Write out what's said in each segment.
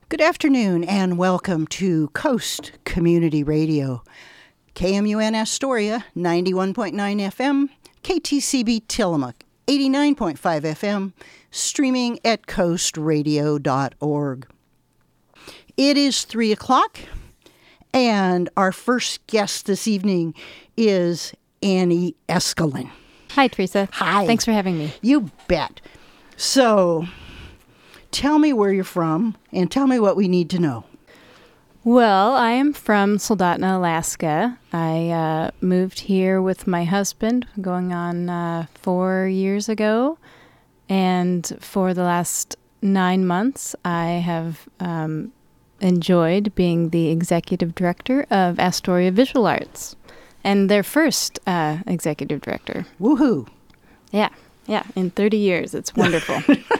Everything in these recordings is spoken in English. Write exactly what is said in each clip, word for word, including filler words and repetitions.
Good afternoon and welcome to Coast Community Radio. K M U N Astoria, ninety-one point nine F M, K T C B Tillamook, eighty-nine point five F M, streaming at coast radio dot org. It is three o'clock, and our first guest this evening is Annie Eskelin. Hi, Teresa. Hi. Thanks for having me. You bet. So, tell me where you're from, and tell me what we need to know. Well, I am from Soldotna, Alaska. I uh, moved here with my husband going on uh, four years ago. And for the last nine months, I have um, enjoyed being the executive director of Astoria Visual Arts and their first uh, executive director. Woohoo. Yeah, yeah, in thirty years. It's wonderful.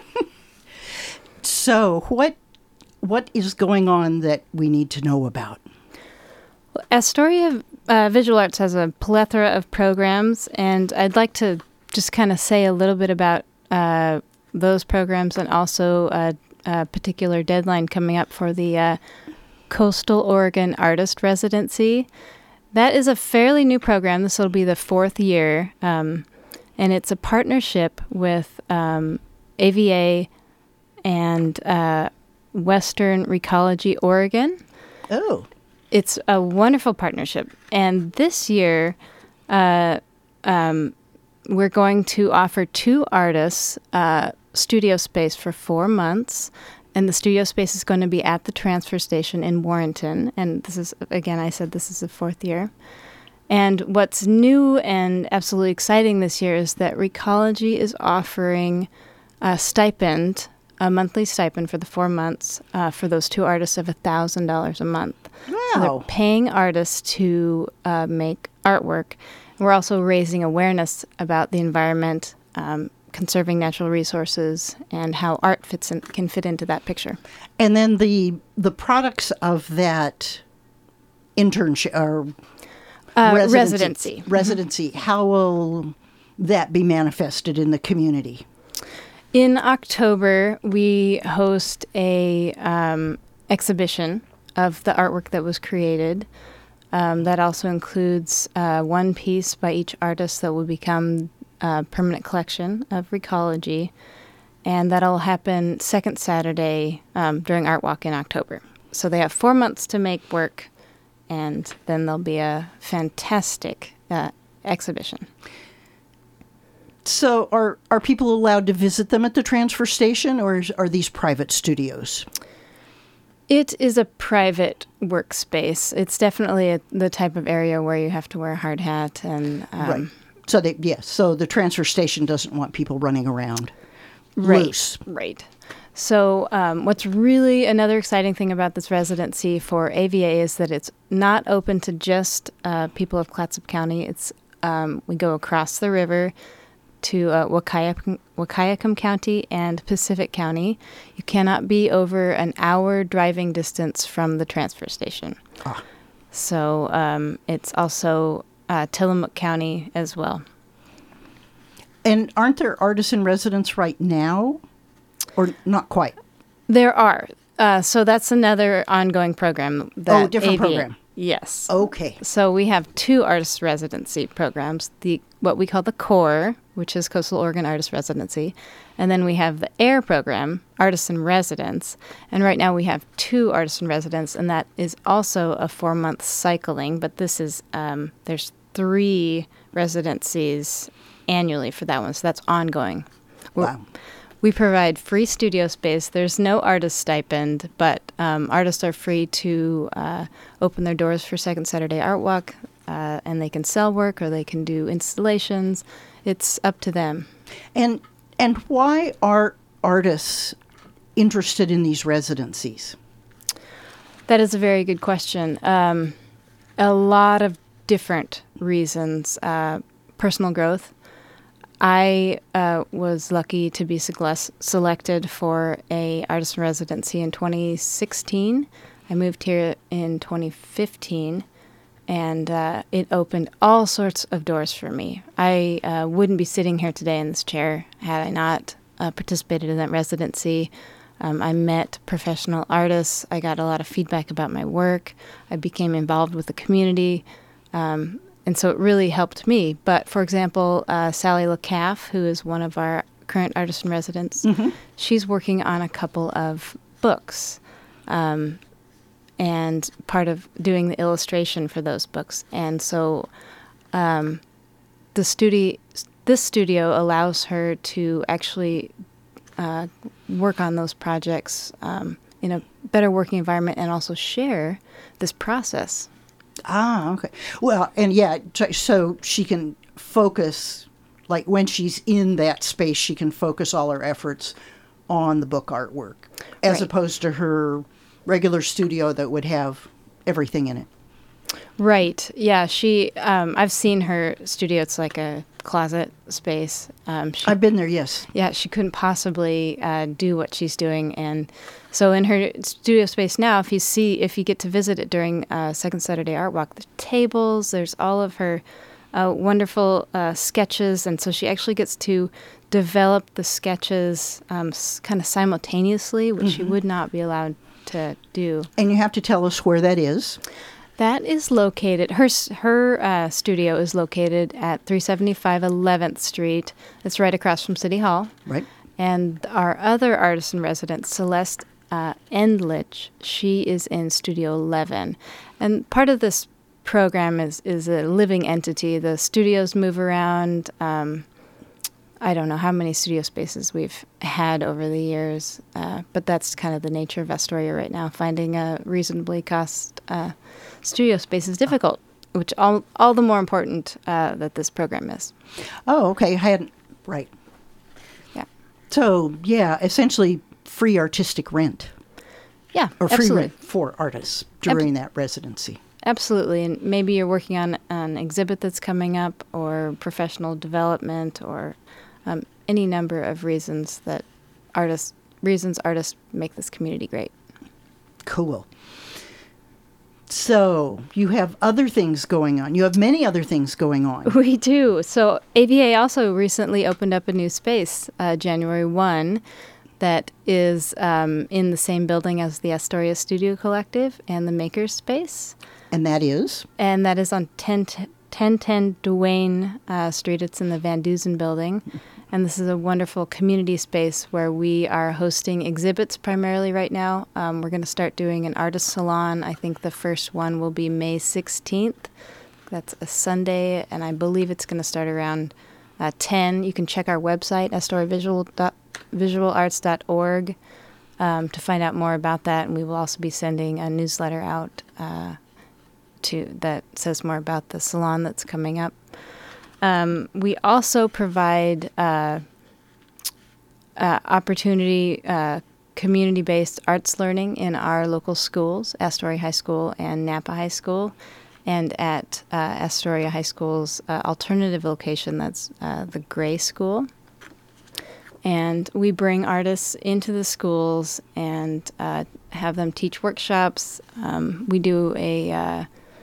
So what what is going on that we need to know about? Well, Astoria uh, Visual Arts has a plethora of programs, and I'd like to just kind of say a little bit about uh, those programs and also a, a particular deadline coming up for the uh, Coastal Oregon Artist Residency. That is a fairly new program. This will be the fourth year, um, and it's a partnership with um, A V A and uh, Western Recology Oregon. Oh. It's a wonderful partnership. And this year, uh, um, we're going to offer two artists uh, studio space for four months. And the studio space is going to be at the transfer station in Warrenton. And this is, again, I said this is the fourth year. And what's new and absolutely exciting this year is that Recology is offering a stipend, a monthly stipend for the four months uh, for those two artists of one thousand dollars a month. Wow. So they're paying artists to uh, make artwork. We're also raising awareness about the environment, um, conserving natural resources, and how art fits in, can fit into that picture. And then the the products of that internship or Uh, residency, residency. residency, how will that be manifested in the community? In October, we host a um, exhibition of the artwork that was created. Um, that also includes uh, one piece by each artist that will become a permanent collection of Recology, and that'll happen second Saturday um, during Art Walk in October. So they have four months to make work, and then there'll be a fantastic uh, exhibition. So are are people allowed to visit them at the transfer station, or is, are these private studios? It is a private workspace. It's definitely a, the type of area where you have to wear a hard hat. and um, Right. So they yes. So the transfer station doesn't want people running around Right, loose. right. So um, what's really another exciting thing about this residency for A V A is that it's not open to just uh, people of Clatsop County. It's um, we go across the river to uh, Wahkiakum, Wahkiakum County and Pacific County. You cannot be over an hour driving distance from the transfer station. Ah. So um, it's also uh, Tillamook County as well. And aren't there artists in residence right now? Or not quite? There are. Uh, so that's another ongoing program. That Oh, different A V A program. Yes. Okay. So we have two artist residency programs, the what we call the CORE, which is Coastal Oregon Artist Residency, and then we have the AIR program, Artists in Residence. And right now we have two artists in residence, and that is also a four-month cycling, but this is, um, there's three residencies annually for that one, so that's ongoing. We're, Wow. We provide free studio space. There's no artist stipend, but um, artists are free to uh, open their doors for Second Saturday Art Walk, uh, and they can sell work or they can do installations. It's up to them. And and why are artists interested in these residencies? That is a very good question. Um, a lot of different reasons. Uh, personal growth. I uh, was lucky to be segles- selected for a artist in residency in twenty sixteen. I moved here in twenty fifteen, and uh, it opened all sorts of doors for me. I uh, wouldn't be sitting here today in this chair had I not uh, participated in that residency. Um, I met professional artists. I got a lot of feedback about my work. I became involved with the community. Um, and so it really helped me. But, for example, uh, Sally LeCaff, who is one of our current artists in residence, mm-hmm. she's working on a couple of books um, and part of doing the illustration for those books. And so um, the studio, this studio allows her to actually uh, work on those projects um, in a better working environment and also share this process. Ah, okay. Well, and yeah, so she can focus, like when she's in that space, she can focus all her efforts on the book artwork, as right. opposed to her regular studio that would have everything in it. Right. Yeah. She. Um, I've seen her studio. It's like a closet space. Um, she, I've been there. Yes. Yeah. She couldn't possibly uh, do what she's doing, and so in her studio space now, if you see, if you get to visit it during uh, Second Saturday Art Walk, the tables. There's all of her uh, wonderful uh, sketches, and so she actually gets to develop the sketches um, s- kind of simultaneously, which mm-hmm. she would not be allowed to do. And you have to tell us where that is. That is located, her her uh, studio is located at three seventy-five eleventh Street. It's right across from City Hall. Right. And our other artist in residence, Celeste uh, Endlich, she is in Studio eleven. And part of this program is, is a living entity. The studios move around. Um, I don't know how many studio spaces we've had over the years, uh, but that's kind of the nature of Astoria right now. Finding a reasonably cost uh, studio space is difficult, which all all the more important uh, that this program is. Oh, okay. I hadn't, right. Yeah. So, yeah, essentially free artistic rent. Yeah, Or free absolutely. rent for artists during Ab- that residency. Absolutely. And maybe you're working on an exhibit that's coming up or professional development or um, any number of reasons that artists, reasons artists make this community great. Cool. So you have other things going on. You have many other things going on. We do. So A V A also recently opened up a new space, uh, January first, that is um, in the same building as the Astoria Studio Collective and the Makers Space. And that is? And that is on ten ten Duane uh, Street. It's in the Van Dusen building. And this is a wonderful community space where we are hosting exhibits primarily right now. Um, we're going to start doing an artist salon. I think the first one will be May sixteenth. That's a Sunday, and I believe it's going to start around uh, ten. You can check our website, astoria visual arts dot org, um, to find out more about that. And we will also be sending a newsletter out uh, to that says more about the salon that's coming up. Um, we also provide uh, uh, opportunity, uh, community-based arts learning in our local schools, Astoria High School and Napa High School, and at uh, Astoria High School's uh, alternative location, that's uh, the Gray School. And we bring artists into the schools and uh, have them teach workshops. Um, we do a uh,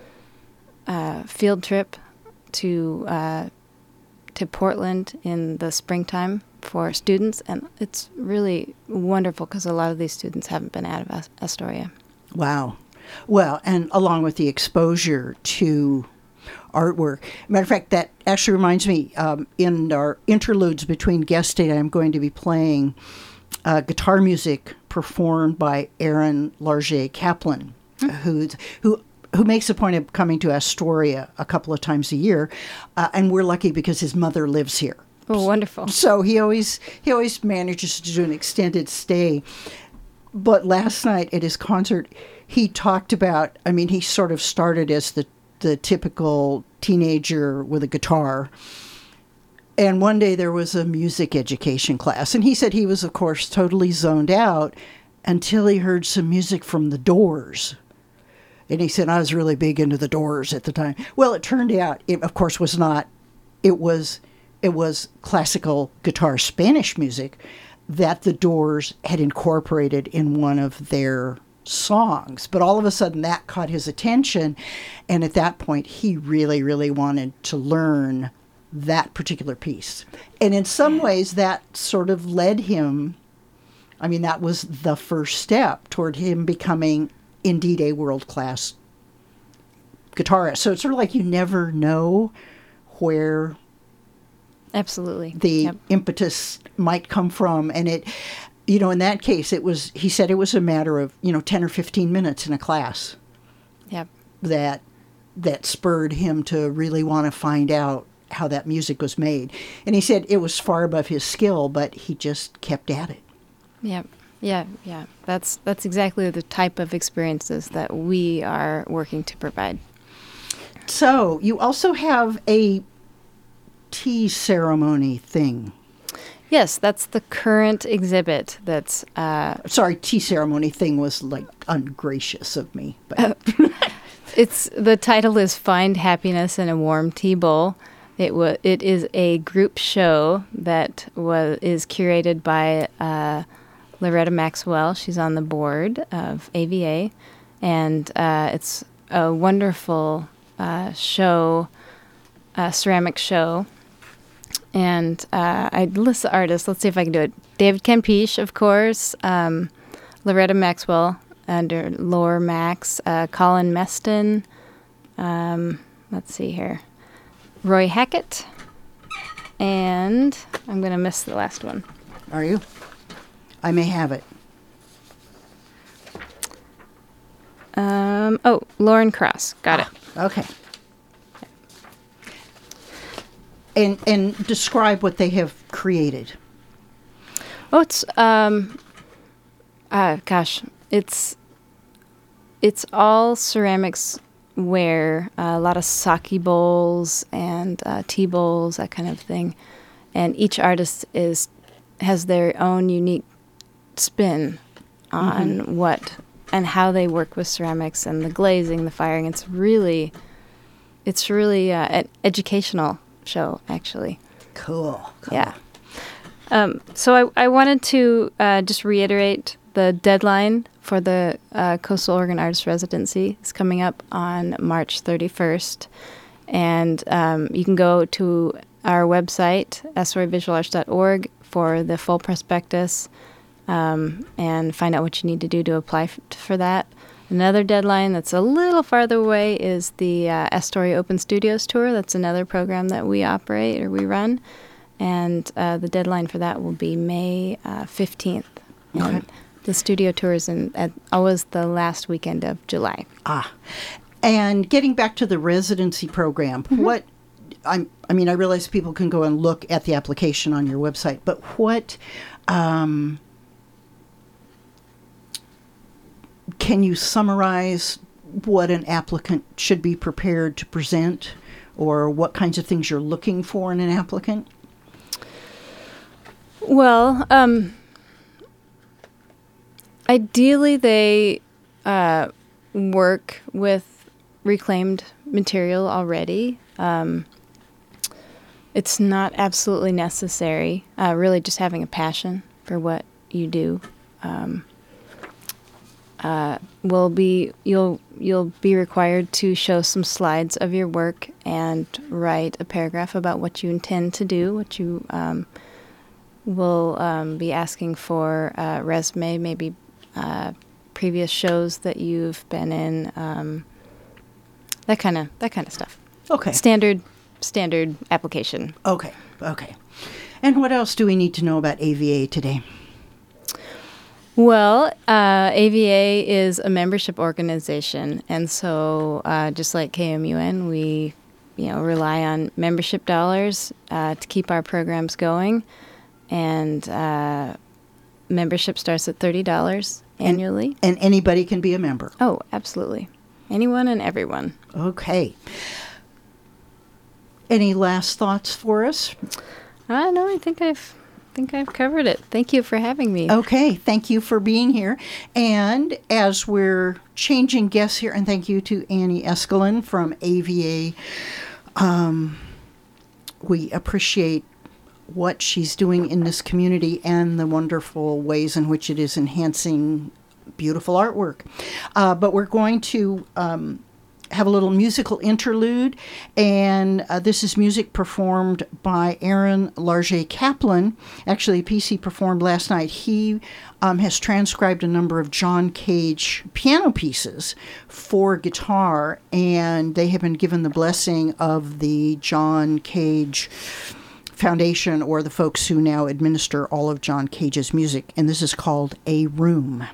uh, field trip to uh, to Portland in the springtime for students, and it's really wonderful because a lot of these students haven't been out of Astoria. Wow. Well, and along with the exposure to artwork. Matter of fact, that actually reminds me, um, in our interludes between guest data, I'm going to be playing uh, guitar music performed by Aaron Larger Kaplan, mm-hmm. who's, who who makes a point of coming to Astoria a couple of times a year, uh, and we're lucky because his mother lives here. Oh, wonderful! So he always he always manages to do an extended stay. But last night at his concert, he talked about. I mean, he sort of started as the the typical teenager with a guitar. And one day there was a music education class, and he said he was, of course, totally zoned out until he heard some music from the Doors. And he said, I was really big into the Doors at the time. Well, it turned out, it, of course, was not. It was, it was classical guitar Spanish music that the Doors had incorporated in one of their songs. But all of a sudden that caught his attention. And at that point, he really, really wanted to learn that particular piece. And in some ways, that sort of led him I mean, that was the first step toward him becoming indeed a world-class guitarist. So it's sort of like you never know where absolutely the yep. impetus might come from. And it, you know, in that case, it was, he said it was a matter of, you know, ten or fifteen minutes in a class. Yep. That, that spurred him to really want to find out how that music was made. And he said it was far above his skill, but he just kept at it. Yeah, yeah, yeah. That's that's exactly the type of experiences that we are working to provide. So you also have a tea ceremony thing. Yes, that's the current exhibit. That's uh, sorry, tea ceremony thing was like ungracious of me. But uh, it's the title is "Find Happiness in a Warm Tea Bowl." It was it is a group show that was is curated by. Uh, Loretta Maxwell. She's on the board of A V A, and uh, it's a wonderful uh, show, uh, ceramic show. And uh, I list the artists. Let's see if I can do it. David Campiche, of course, um, Loretta Maxwell under Lore Max, uh, Colin Meston. Um, let's see here, Roy Hackett, and I'm going to miss the last one. Are you? I may have it. Um, oh, Lauren Cross. Got ah, it. Okay. And and describe what they have created. Oh, it's um, uh, gosh, it's it's all ceramics ware, uh, a lot of sake bowls and uh, tea bowls, that kind of thing, and each artist is has their own unique spin on mm-hmm. what and how they work with ceramics and the glazing, the firing. It's really, it's really uh, an educational show, actually. Cool. cool. Yeah. Um, so I, I wanted to uh, just reiterate the deadline for the uh, Coastal Oregon Artist Residency is coming up on March thirty-first. And um, you can go to our website, astoria visual arts dot org, for the full prospectus. Um, and find out what you need to do to apply f- for that. Another deadline that's a little farther away is the uh, Astoria Open Studios Tour. That's another program that we operate or we run. And uh, the deadline for that will be May uh, fifteenth. Okay. And the studio tour is in, at always the last weekend of July. Ah. And getting back to the residency program, mm-hmm. what, I'm, I mean, I realize people can go and look at the application on your website, but what... Um, Can you summarize what an applicant should be prepared to present, or what kinds of things you're looking for in an applicant? Well, um, ideally they uh, work with reclaimed material already. Um, it's not absolutely necessary. Uh, really just having a passion for what you do. Um, Uh, will be you'll you'll be required to show some slides of your work and write a paragraph about what you intend to do. What you um, will um, be asking for a resume, maybe uh, previous shows that you've been in, um, that kind of that kind of stuff. Okay. Standard standard application. Okay. Okay. And what else do we need to know about A V A today? Well, uh, A V A is a membership organization, and so uh, just like K M U N, we, you know, rely on membership dollars uh, to keep our programs going, and uh, membership starts at thirty dollars annually. And, and anybody can be a member? Oh, absolutely. Anyone and everyone. Okay. Any last thoughts for us? Uh, no, I think I've... I think I've covered it. Thank you for having me. Okay, thank you for being here. And as we're changing guests here, and thank you to Annie Eskelin from A V A. Um, we appreciate what she's doing in this community and the wonderful ways in which it is enhancing beautiful artwork. Uh, but we're going to um, have a little musical interlude, and uh, this is music performed by Aaron Larger Kaplan. Actually, a piece he performed last night. He um, has transcribed a number of John Cage piano pieces for guitar, and they have been given the blessing of the John Cage Foundation, or the folks who now administer all of John Cage's music, and this is called A Room.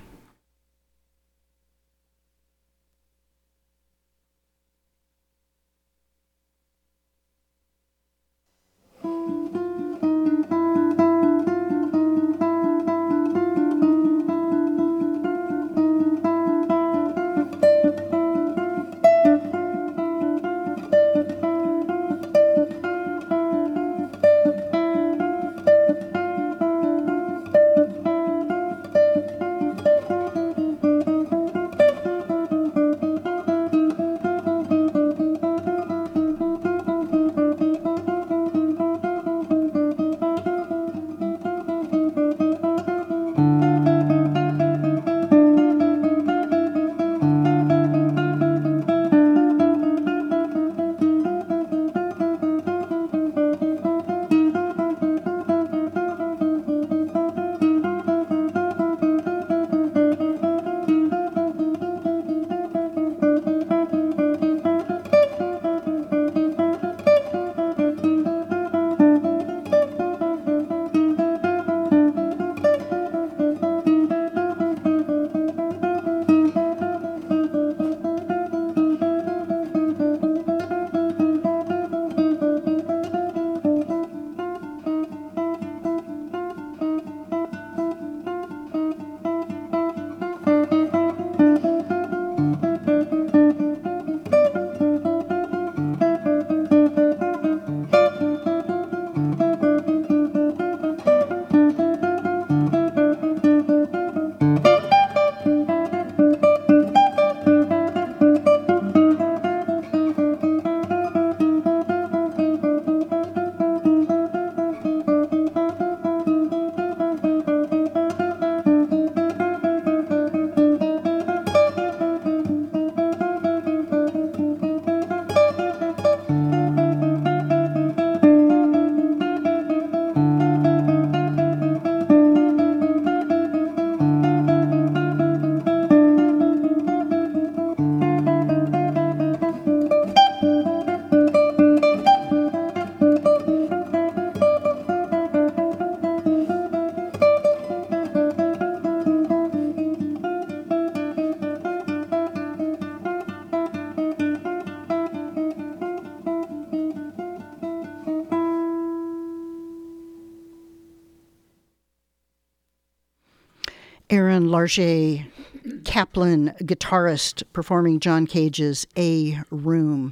Aaron Larger Kaplan, guitarist, performing John Cage's A Room.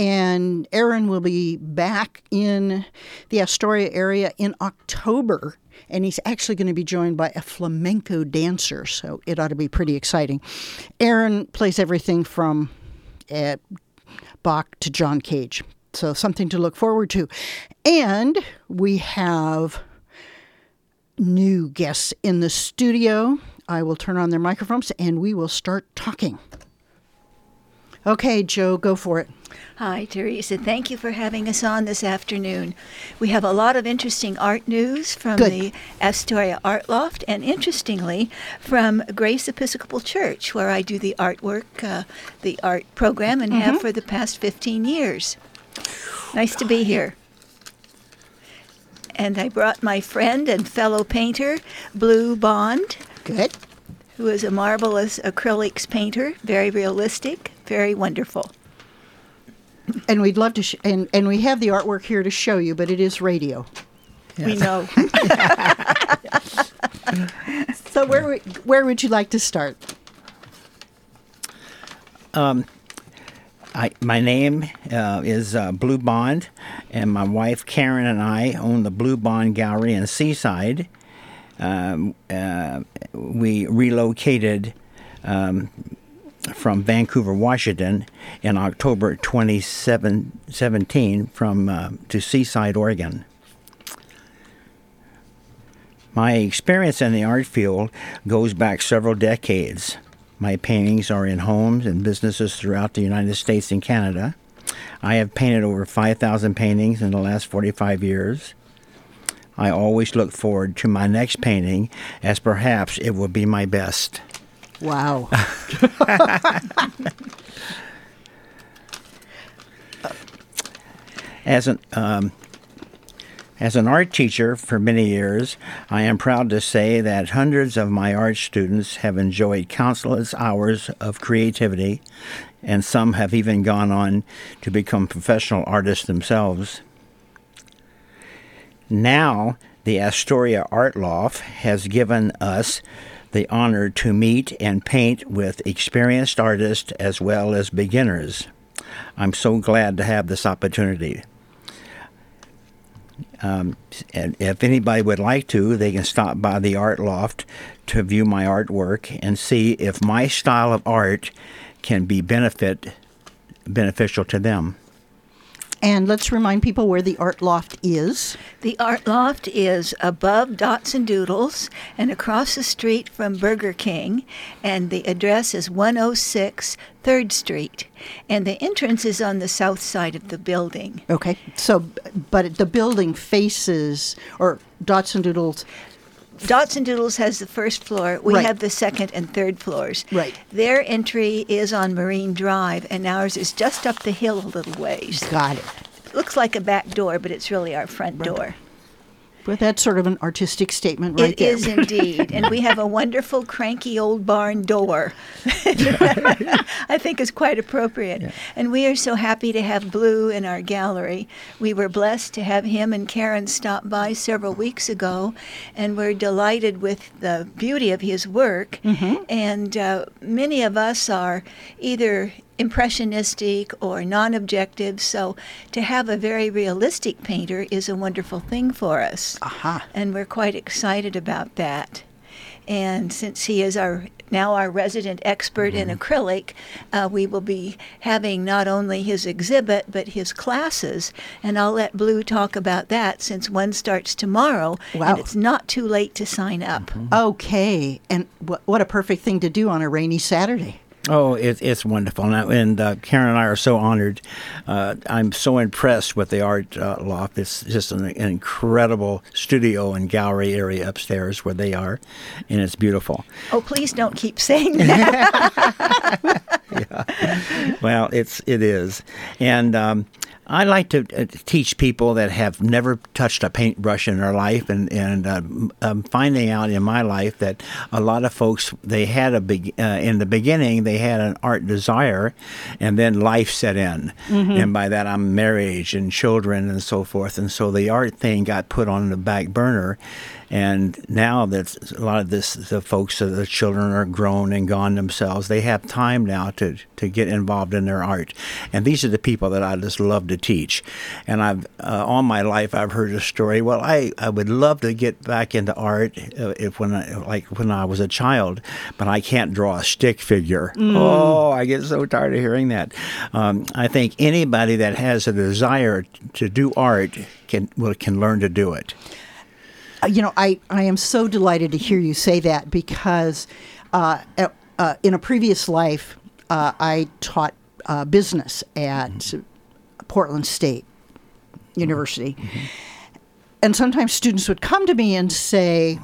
And Aaron will be back in the Astoria area in October, and he's actually going to be joined by a flamenco dancer, so it ought to be pretty exciting. Aaron plays everything from uh, Bach to John Cage, so something to look forward to. And we have new guests in the studio. I will turn on their microphones and we will start talking. Okay, Joe, go for it. Hi, Teresa. Thank you for having us on this afternoon. We have a lot of interesting art news from Good. the Astoria Art Loft, and interestingly, from Grace Episcopal Church, where I do the artwork, uh, the art program, and mm-hmm. have for the past fifteen years. Nice to be here. And I brought my friend and fellow painter, Blue Bond. Good. Who is a marvelous acrylics painter, very realistic, very wonderful. And we'd love to, sh- and, and we have the artwork here to show you, but it is radio. Yes. We know. So where where would you like to start? Um, I, my name uh, is uh, Blue Bond, and my wife Karen and I own the Blue Bond Gallery in Seaside. Um, uh, we relocated um, from Vancouver, Washington, in October twenty seventeen from uh, to Seaside, Oregon. My experience in the art field goes back several decades. My paintings are in homes and businesses throughout the United States and Canada. I have painted over five thousand paintings in the last forty-five years. I always look forward to my next painting, as perhaps it will be my best. Wow. As an um, as an art teacher for many years, I am proud to say that hundreds of my art students have enjoyed countless hours of creativity, and some have even gone on to become professional artists themselves. Now, the Astoria Art Loft has given us the honor to meet and paint with experienced artists as well as beginners. I'm so glad to have this opportunity. Um, and if anybody would like to, they can stop by the Art Loft to view my artwork and see if my style of art can be benefit beneficial to them. And let's remind people where the Art Loft is. The Art Loft is above Dots and Doodles and across the street from Burger King, and the address is one oh six third Street, and the entrance is on the south side of the building. Okay, so, but the building faces, or Dots and Doodles... Dots and Doodles has the first floor. We Right. have the second and third floors. Right. Their entry is on Marine Drive, and ours is just up the hill a little ways. Got it. Looks like a back door, but it's really our front door. But that's sort of an artistic statement right It there. is indeed. And we have a wonderful cranky old barn door. I think is quite appropriate. Yeah. And we are so happy to have Blue in our gallery. We were blessed to have him and Karen stop by several weeks ago, and we're delighted with the beauty of his work. Mm-hmm. And uh, many of us are either impressionistic or non-objective, so to have a very realistic painter is a wonderful thing for us. Aha. And we're quite excited about that. And since he is our now our resident expert in acrylic, uh, we will be having not only his exhibit but his classes. And I'll let Blue talk about that since one starts tomorrow, Wow. and it's not too late to sign up. Okay, and wh- what a perfect thing to do on a rainy Saturday. Oh, it, it's wonderful. Now, and uh, Karen and I are so honored. Uh, I'm so impressed with the Art uh, Loft. It's just an, an incredible studio and gallery area upstairs where they are, and it's beautiful. Oh, please don't keep saying that. Well, it's it is, and um, I like to uh, teach people that have never touched a paintbrush in their life, and and uh, I'm finding out in my life that a lot of folks, they had a big uh, in the beginning they had an art desire, and then life set in, Mm-hmm. and by that I'm marriage and children and so forth, and so the art thing got put on the back burner. And now that a lot of this, the folks, uh, the children are grown and gone themselves, they have time now to, to get involved in their art. And these are the people that I just love to teach. And I've, uh, all my life, I've heard a story. Well, I, I would love to get back into art uh, if when I, like when I was a child, but I can't draw a stick figure. Mm. Oh, I get so tired of hearing that. Um, I think anybody that has a desire to do art can will, can learn to do it. Uh, you know, I, I am so delighted to hear you say that because uh, uh, uh, in a previous life, uh, I taught uh, business at mm-hmm. Portland State University. Mm-hmm. And sometimes students would come to me and say,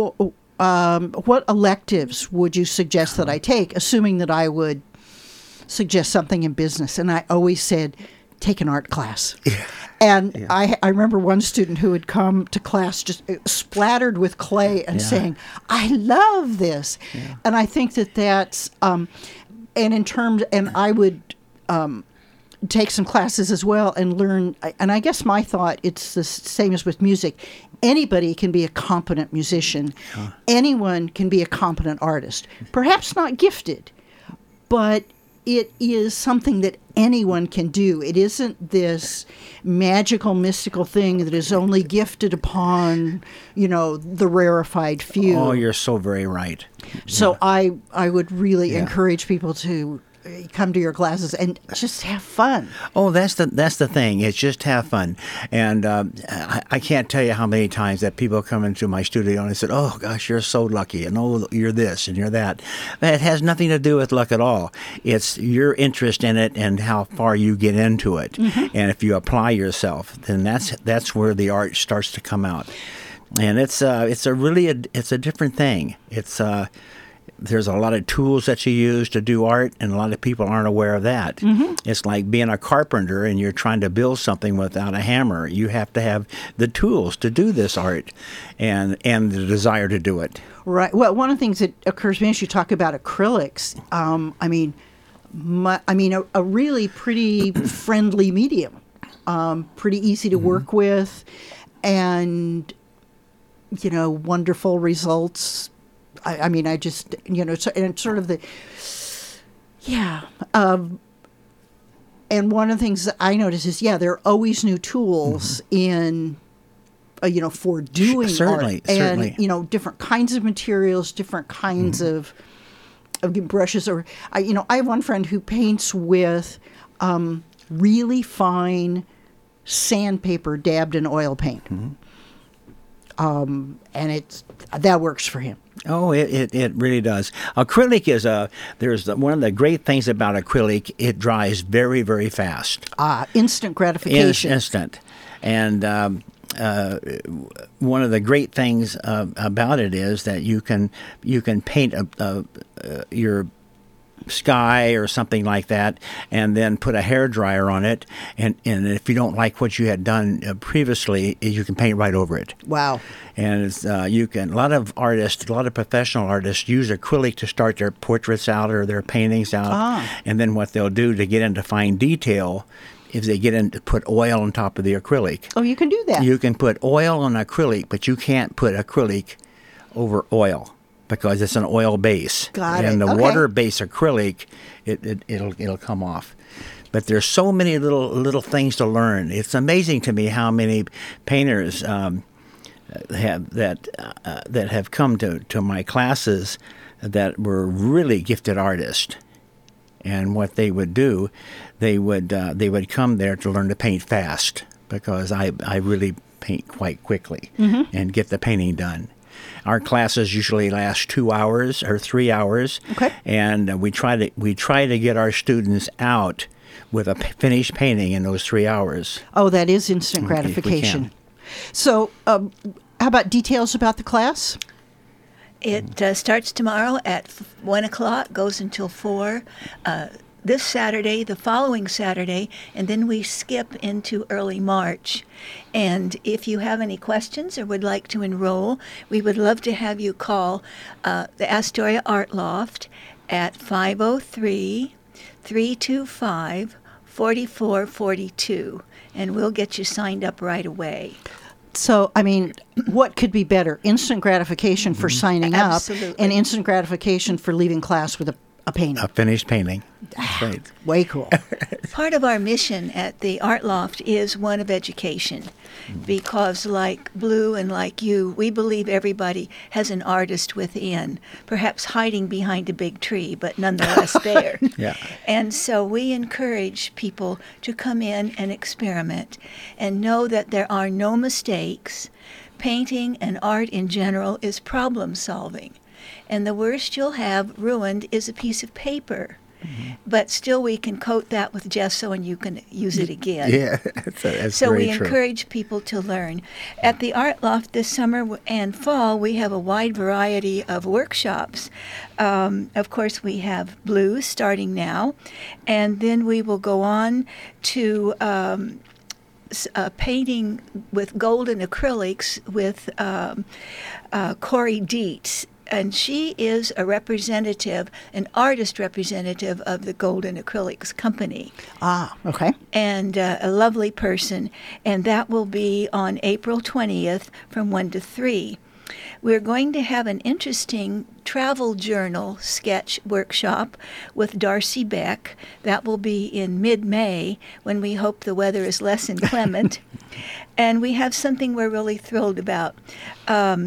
um, what electives would you suggest that I take, assuming that I would suggest something in business? And I always said, take an art class. Yeah. And yeah. I, I remember one student who had come to class just splattered with clay and yeah. saying, I love this. Yeah. And I think that that's, um, and in terms, and I would um, take some classes as well and learn, and I guess my thought, it's the same as with music. Anybody can be a competent musician. Huh. Anyone can be a competent artist. Perhaps not gifted, but it is something that anyone can do. It isn't this magical, mystical thing that is only gifted upon, you know, the rarefied few. Oh, you're so very right. So yeah. I, I would really yeah. encourage people to come to your classes and just have fun. Oh, that's the that's the thing. It's just have fun, and um, I, I can't tell you how many times that people come into my studio and they said, "Oh gosh, you're so lucky," and "Oh, you're this and you're that." But it has nothing to do with luck at all. It's your interest in it and how far you get into it, mm-hmm. and if you apply yourself, then that's that's where the art starts to come out. And it's uh, it's a really a, it's a different thing. It's uh, There's a lot of tools that you use to do art, and a lot of people aren't aware of that. Mm-hmm. It's like being a carpenter and you're trying to build something without a hammer. You have to have the tools to do this art and and the desire to do it. Right. Well, one of the things that occurs to me as you talk about acrylics, um, I mean, my, I mean, a, a really pretty friendly medium, um, pretty easy to mm-hmm. work with, and, you know, wonderful results. I, I mean, I just, you know, so, and it's sort of the, yeah. Um, and one of the things that I notice is, yeah, there are always new tools mm-hmm. in, uh, you know, for doing certainly, art. And, certainly. you know, different kinds of materials, different kinds mm-hmm. of, of brushes. Or, I, you know, I have one friend who paints with um, really fine sandpaper dabbed in oil paint. Mm-hmm. Um, and it's, that works for him. Oh, it, it, it really does. Acrylic is a, there's the, one of the great things about acrylic, it dries very, very fast. Ah, instant gratification. In, instant. And um, uh, one of the great things uh, about it is that you can, you can paint a, a, a, your sky or something like that, and then put a hairdryer on it, and, and if you don't like what you had done uh, previously, you can paint right over it. Wow. And it's, uh, you can, a lot of artists, a lot of professional artists use acrylic to start their portraits out or their paintings out, ah. and then what they'll do to get into fine detail is they get in to put oil on top of the acrylic. Oh, you can do that. You can put oil on acrylic, but you can't put acrylic over oil, because it's an oil base. Got and it. the Okay. water-based acrylic, it, it, it'll it'll come off. But there's so many little little things to learn. It's amazing to me how many painters um, have that uh, that have come to, to my classes that were really gifted artists. And what they would do, they would uh, they would come there to learn to paint fast, because I I really paint quite quickly mm-hmm. and get the painting done. Our classes usually last two hours or three hours, okay. and uh, we try to we try to get our students out with a p- finished painting in those three hours. Oh, that is instant gratification. So, um, how about details about the class? It uh, starts tomorrow at one o'clock, goes until four. Uh, this Saturday, the following Saturday, and then we skip into early March. And if you have any questions or would like to enroll, we would love to have you call uh, the Astoria Art Loft at five oh three, three two five, four four four two, and we'll get you signed up right away. So, I mean, what could be better? Instant gratification for signing Absolutely. up and instant gratification for leaving class with a, a painting. A finished painting. That's right. Way cool. Part of our mission at the Art Loft is one of education, because like Blue and like you, we believe everybody has an artist within, perhaps hiding behind a big tree, but nonetheless there. Yeah. And so we encourage people to come in and experiment and know that there are no mistakes. Painting and art in general is problem solving. And the worst you'll have ruined is a piece of paper. Mm-hmm. But still we can coat that with gesso and you can use it again. Yeah, that's, that's so very we true. encourage people to learn. At the Art Loft this summer and fall, we have a wide variety of workshops. Um, of course, we have Blue starting now, and then we will go on to um, uh, painting with golden acrylics with um, uh, Corey Dietz. And she is a representative, an artist representative of the Golden Acrylics Company. Ah, okay. And uh, a lovely person. And that will be on April twentieth from one to three. We're going to have an interesting travel journal sketch workshop with Darcy Beck. That will be in mid-May, when we hope the weather is less inclement. And we have something we're really thrilled about. Um,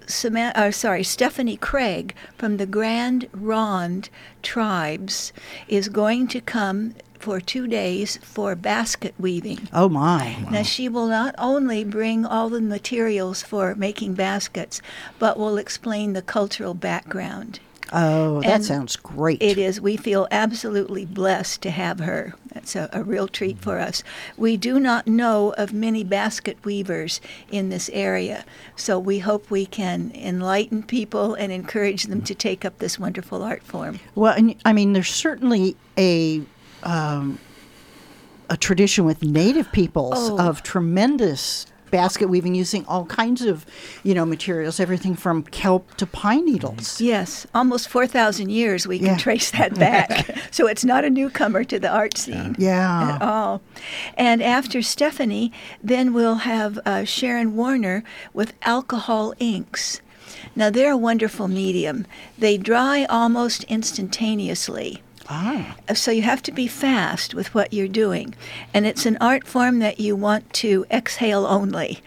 Sama- uh, sorry, Stephanie Craig from the Grand Ronde tribes is going to come for two days for basket weaving. Oh, my. Now, she will not only bring all the materials for making baskets, but will explain the cultural background. Oh, that And sounds great. It is. We feel absolutely blessed to have her. It's a, a real treat for us. We do not know of many basket weavers in this area, so we hope we can enlighten people and encourage them to take up this wonderful art form. Well, and I mean, there's certainly a um, a tradition with Native peoples Oh. of tremendous basket weaving using all kinds of, you know, materials, everything from kelp to pine needles. Yes, almost four thousand years we can Yeah. trace that back. So it's not a newcomer to the art scene. Yeah. At all. And after Stephanie, then we'll have uh, Sharon Warner with alcohol inks. Now, they're a wonderful medium. They dry almost instantaneously. Ah. So you have to be fast with what you're doing. And it's an art form that you want to exhale only.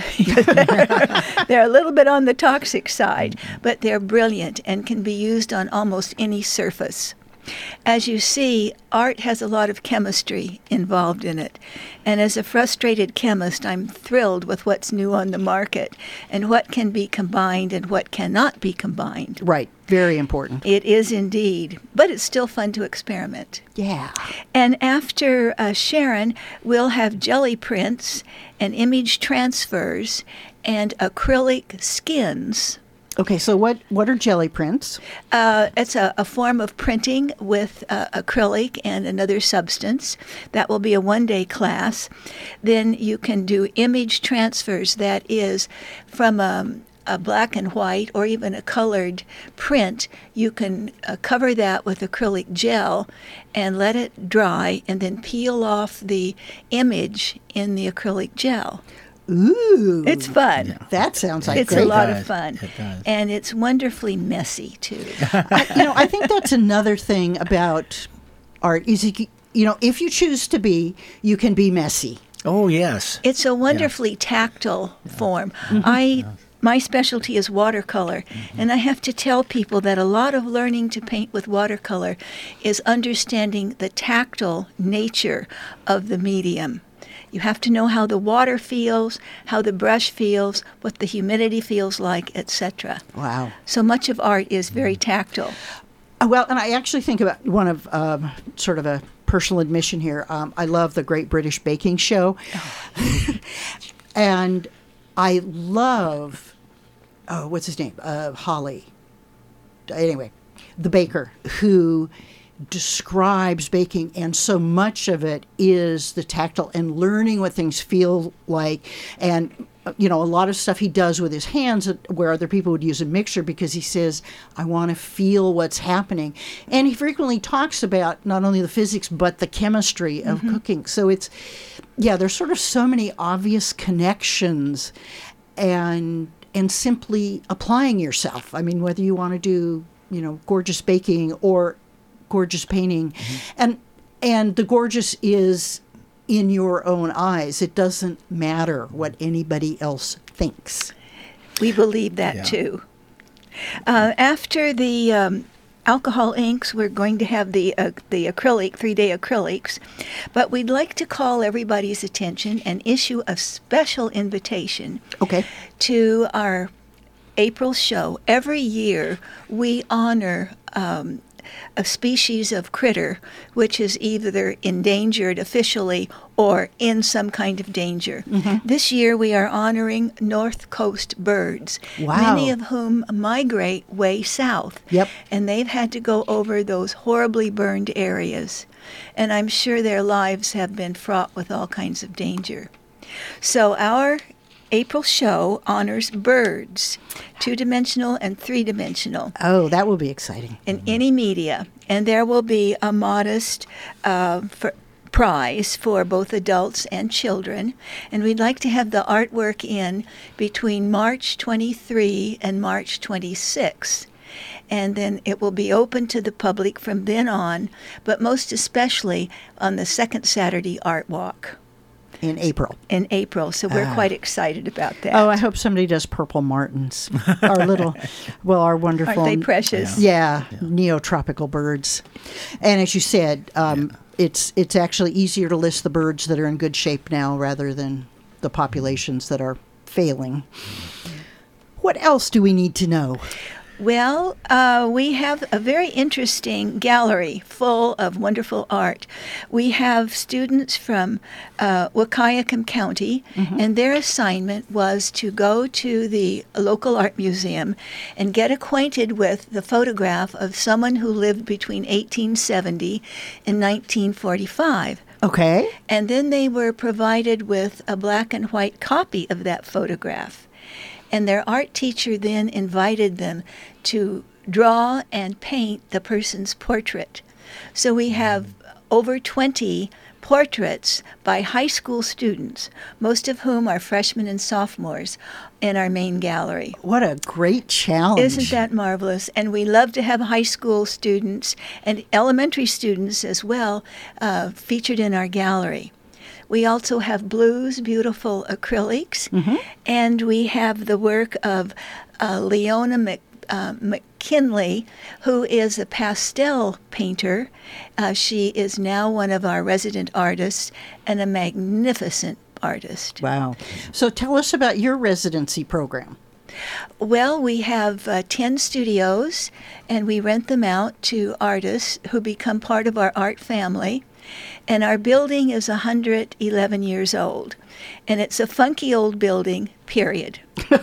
They're a little bit on the toxic side, but they're brilliant and can be used on almost any surface. As you see, art has a lot of chemistry involved in it. And as a frustrated chemist, I'm thrilled with what's new on the market and what can be combined and what cannot be combined. Right. Very important. It is indeed, but it's still fun to experiment. Yeah. And after uh, Sharon, we'll have jelly prints and image transfers and acrylic skins. Okay, so what, what are jelly prints? Uh, it's a, a form of printing with uh, acrylic and another substance. That will be a one-day class. Then you can do image transfers, that is, from a, a black and white or even a colored print. You can uh, cover that with acrylic gel and let it dry and then peel off the image in the acrylic gel. Ooh. It's fun. That sounds like It's great. a lot does. of fun. It does. And it's wonderfully messy, too. I, you know, I think that's another thing about art is, you, you know, if you choose to be, you can be messy. Oh, yes. It's a wonderfully tactile form. I my specialty is watercolor, and I have to tell people that a lot of learning to paint with watercolor is understanding the tactile nature of the medium. You have to know how the water feels, how the brush feels, what the humidity feels like, et cetera. Wow. So much of art is very tactile. Uh, Well, and I actually think about one of um, sort of a personal admission here. Um, I love the Great British Baking Show. And I love, oh, what's his name? Uh, Holly. Anyway, the baker who describes baking, and so much of it is the tactile and learning what things feel like. And, uh, you know, a lot of stuff he does with his hands that- where other people would use a mixer, because he says, I want to feel what's happening. And he frequently talks about not only the physics, but the chemistry of cooking. So it's, yeah, there's sort of so many obvious connections, and and simply applying yourself. I mean, whether you want to do, you know, gorgeous baking or gorgeous painting, and and the gorgeous is in your own eyes. It doesn't matter what anybody else thinks. We believe that Yeah. too. Uh, after the um, alcohol inks, we're going to have the uh, the acrylic, three-day acrylics, but we'd like to call everybody's attention and issue a special invitation Okay. to our April show. Every year, we honor um, a species of critter which is either endangered officially or in some kind of danger. This year, we are honoring North Coast birds, Wow. many of whom migrate way south. Yep. And they've had to go over those horribly burned areas. And I'm sure their lives have been fraught with all kinds of danger. So our April show honors birds, two-dimensional and three-dimensional, Oh, that will be exciting. in any media. And there will be a modest uh, for prize for both adults and children. And we'd like to have the artwork in between March twenty-third and March twenty-sixth. And then it will be open to the public from then on, but most especially on the second Saturday Art Walk. in April. in April. So we're quite excited about that. Oh, I hope somebody does purple martins. Our little, well, our wonderful. Aren't they precious? Yeah, yeah, neotropical birds. And as you said, um, yeah. it's it's actually easier to list the birds that are in good shape now rather than the populations that are failing. What else do we need to know? Well, uh, we have a very interesting gallery full of wonderful art. We have students from uh, Wahkiakum County, mm-hmm. and their assignment was to go to the local art museum and get acquainted with the photograph of someone who lived between eighteen seventy and nineteen forty-five. Okay. And then they were provided with a black and white copy of that photograph. And their art teacher then invited them to draw and paint the person's portrait. So we have over twenty portraits by high school students, most of whom are freshmen and sophomores, in our main gallery. What a great challenge. Isn't that marvelous? And we love to have high school students and elementary students as well uh, featured in our gallery. We also have Blue's beautiful acrylics, mm-hmm. and we have the work of uh, Leona Mc, uh, McKinley, who is a pastel painter. Uh, she is now one of our resident artists and a magnificent artist. Wow. So tell us about your residency program. Well, we have uh, ten studios, and we rent them out to artists who become part of our art family. And our building is one hundred eleven years old. And it's a funky old building, period.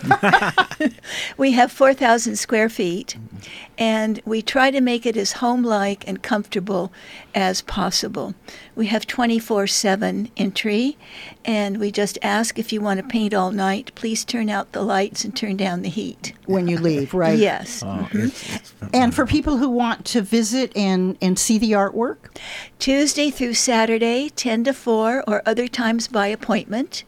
We have four thousand square feet, and we try to make it as home-like and comfortable as possible. We have twenty-four seven entry, and we just ask if you want to paint all night, please turn out the lights and turn down the heat. When you leave, right? Yes. Oh, mm-hmm. it's, it's and for people who want to visit and, and see the artwork? Tuesday through Saturday, ten to four, or other times by appointment.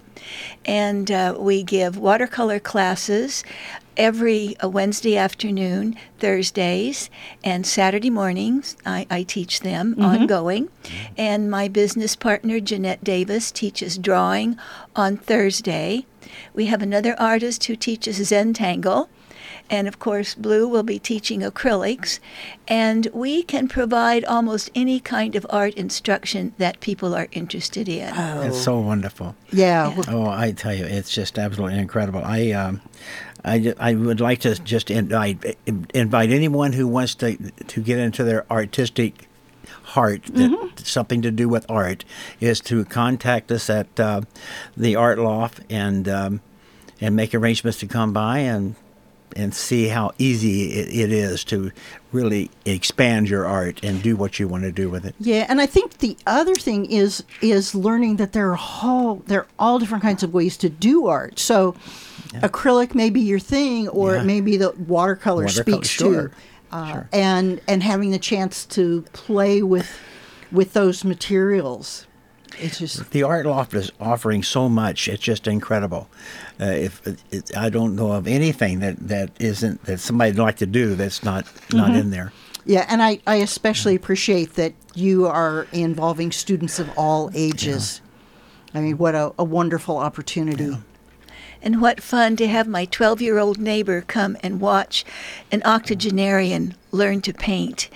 And uh, we give watercolor classes every uh, Wednesday afternoon, Thursdays, and Saturday mornings. I, I teach them mm-hmm. ongoing. And my business partner, Jeanette Davis, teaches drawing on Thursday. We have another artist who teaches Zentangle. And, of course, Blue will be teaching acrylics. And we can provide almost any kind of art instruction that people are interested in. Oh. It's so wonderful. Yeah. Yeah. Oh, I tell you, it's just absolutely incredible. I um, I, I would like to just invite, invite anyone who wants to, to get into their artistic heart, that mm-hmm. something to do with art, is to contact us at uh, the Art Loft and, um, and make arrangements to come by and and see how easy it, it is to really expand your art and do what you want to do with it. Yeah, and I think the other thing is is learning that there are all there are all different kinds of ways to do art. So yeah. acrylic may be your thing, or yeah. it may be the watercolor, watercolor speaks sure. too. Uh, sure. And and having the chance to play with with those materials. It's just the Art Loft is offering so much. It's just incredible. Uh, if it, I don't know of anything that, that isn't that somebody'd like to do that's not not mm-hmm. in there. Yeah, and I, I especially appreciate that you are involving students of all ages. Yeah. I mean, what a, a wonderful opportunity. Yeah. And what fun to have my twelve-year-old neighbor come and watch an octogenarian learn to paint.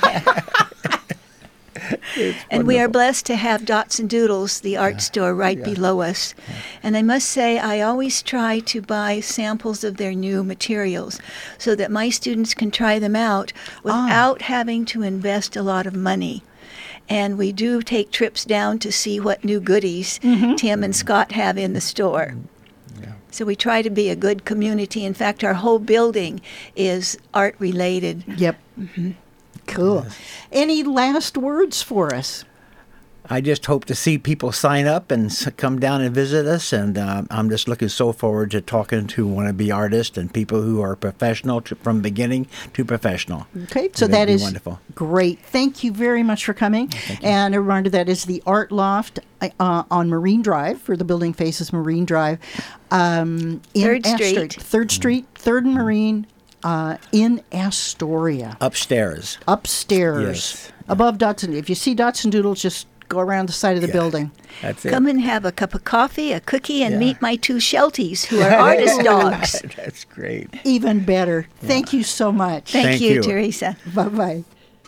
And we are blessed to have Dots and Doodles, the art yeah. store, right yeah. below us. Yeah. And I must say, I always try to buy samples of their new materials so that my students can try them out without ah. having to invest a lot of money. And we do take trips down to see what new goodies mm-hmm. Tim and Scott have in the store. Yeah. So we try to be a good community. In fact, our whole building is art-related. Yep. Mm-hmm. Cool. Yes. Any last words for us? I just hope to see people sign up and come down and visit us, and uh, I'm just looking so forward to talking to wannabe artists and people who are professional to, from beginning to professional. Okay, so that is wonderful. Great. Thank you very much for coming. And a reminder, that is the Art Loft uh, on Marine Drive, for the building faces Marine Drive. Um, in Third Street. Astoria, Third Street, Third and Marine. Uh, in Astoria. Upstairs. Upstairs. Yes. Above Dots and If you see Dots and Doodles, just Go around the side of the Yeah. building. That's it. Come and have a cup of coffee, a cookie, and Yeah. meet my two Shelties, who are artist dogs. That's great. Even better. Thank you so much. Thank, Thank you, you. Teresa. Bye-bye.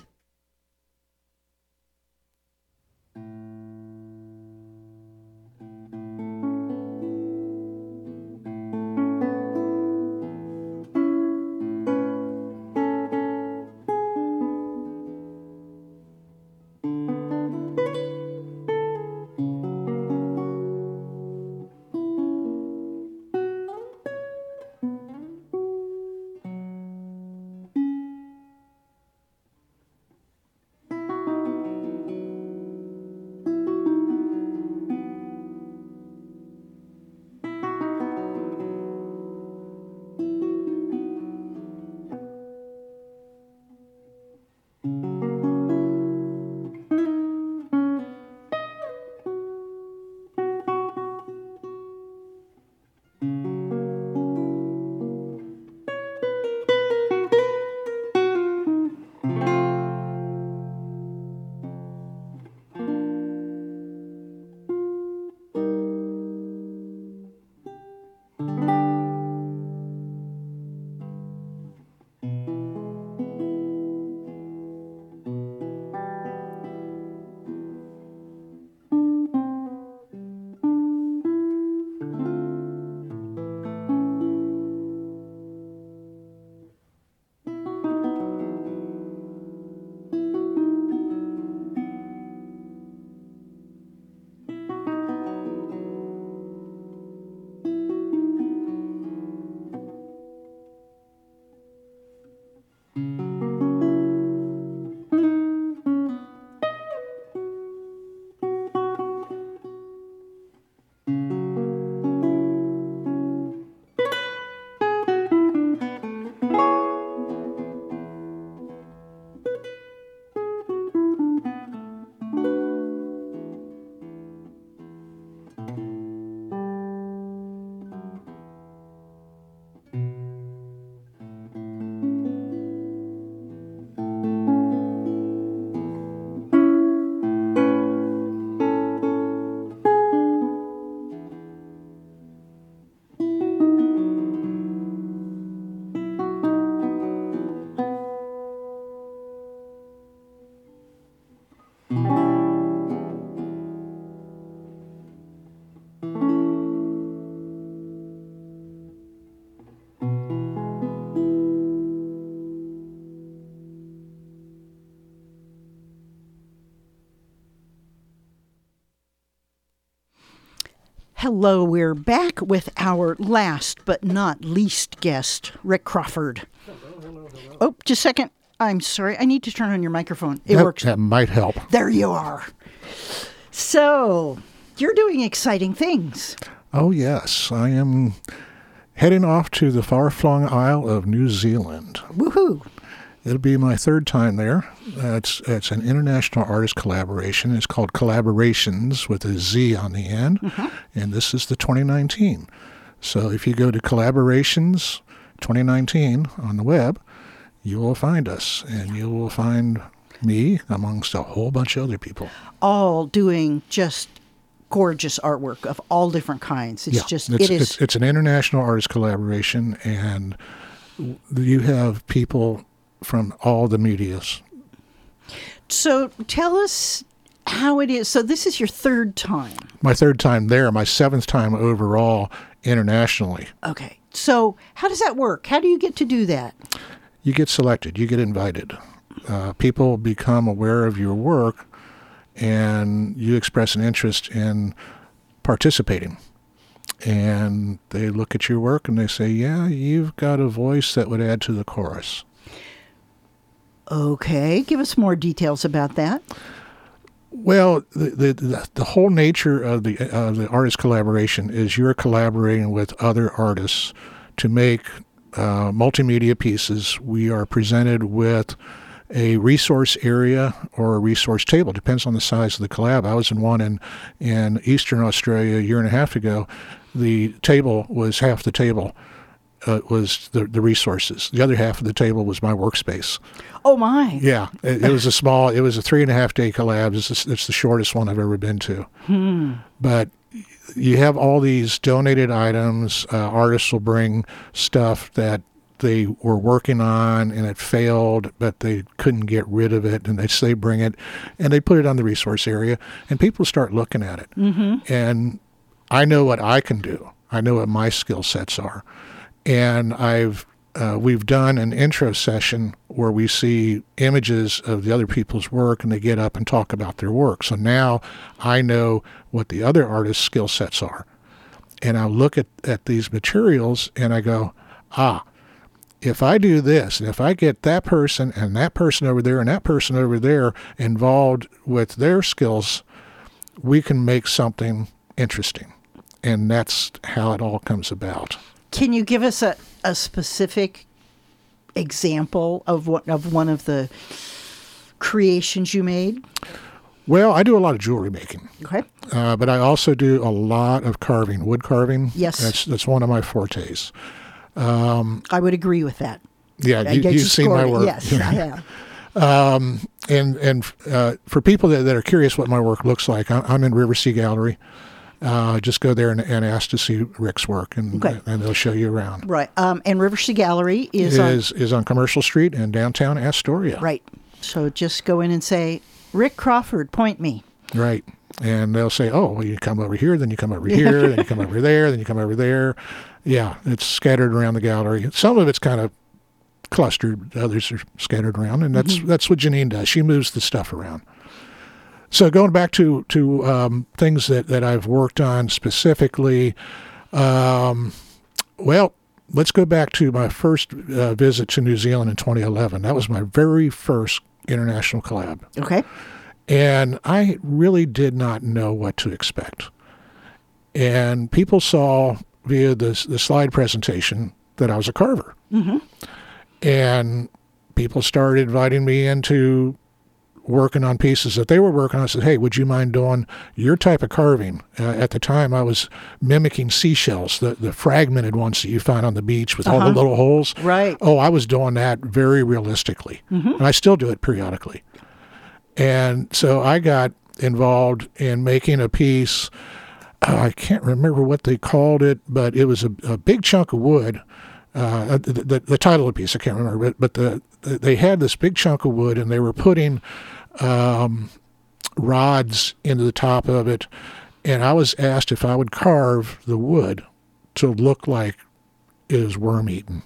Hello, we're back with our last but not least guest, Rick Crawford. Oh, just a second. I'm sorry. I need to turn on your microphone. It that, works. That might help. There you are. So, you're doing exciting things. Oh, yes. I am heading off to the far-flung Isle of New Zealand. Woohoo. It'll be my third time there. Uh, it's it's an international artist collaboration. It's called Collaborations with a Z on the end, Mm-hmm. and this is the twenty nineteen. So if you go to Collaborations twenty nineteen on the web, you will find us, and you will find me amongst a whole bunch of other people. All doing just gorgeous artwork of all different kinds. It's yeah, just, it's, it is. It's, it's an international artist collaboration, and you have people from all the medias. So tell us how it is. So this is your third time. My third time there, my seventh time overall internationally. Okay. So how does that work? How do you get to do that? You get selected. You get invited. Uh, people become aware of your work, and you express an interest in participating. And they look at your work and they say, yeah, you've got a voice that would add to the chorus. Okay. Give us more details about that. Well, the the, the, the whole nature of the uh, the artist collaboration is you're collaborating with other artists to make uh, multimedia pieces. We are presented with a resource area or a resource table. Depends on the size of the collab. I was in one in, in Eastern Australia a year and a half ago. The table was half the table. uh, was the, the resources. The other half of the table was my workspace. Oh, my. Yeah, it, it was a small, it was a three and a half day collab. It's, it's the shortest one I've ever been to. Hmm. But you have all these donated items. Uh, artists will bring stuff that they were working on and it failed, but they couldn't get rid of it, and they say bring it, and they put it on the resource area, and people start looking at it. Mm-hmm. And I know what I can do. I know what my skill sets are. And I've uh, we've done an intro session where we see images of the other people's work, and they get up and talk about their work. So now I know what the other artists' skill sets are. And I look at, at these materials and I go, ah, if I do this, and if I get that person and that person over there and that person over there involved with their skills, we can make something interesting. And that's how it all comes about. Can you give us a, a specific example of what of one of the creations you made? Well, I do a lot of jewelry making. Okay. Uh, but I also do a lot of carving, wood carving. Yes. That's, that's one of my fortes. Um, I would agree with that. Yeah, I you, guess you've you seen my scored it. work. Yes, I have. Um, and and uh, for people that, that are curious what my work looks like, I, I'm in River Sea Gallery. Uh, just go there and, and ask to see Rick's work, and Okay. and they'll show you around. Right. Um, and River Sea Gallery is, Is is on Commercial Street in downtown Astoria. on... Right. So just go in and say, Rick Crawford, point me. Right. And they'll say, oh, well, you come over here, then you come over here, then you come over there, then you come over there. Yeah, it's scattered around the gallery. Some of it's kind of clustered, others are scattered around, and that's mm-hmm. that's what Janine does. She moves the stuff around. So going back to, to um, things that, that I've worked on specifically, um, well, let's go back to my first uh, visit to New Zealand in twenty eleven. That was my very first international collab. Okay. And I really did not know what to expect. And people saw via the, the slide presentation that I was a carver. Mm-hmm. And people started inviting me into working on pieces that they were working on. I said, hey, would you mind doing your type of carving? Uh, at the time, I was mimicking seashells, the, the fragmented ones that you find on the beach with uh-huh. all the little holes. Right. Oh, I was doing that very realistically. Mm-hmm. And I still do it periodically. And so I got involved in making a piece. Uh, I can't remember what they called it, but it was a, a big chunk of wood. Uh, the, the, the title of the piece, I can't remember, but, but the, the they had this big chunk of wood, and they were putting um, rods into the top of it. And I was asked if I would carve the wood to look like it was worm-eaten.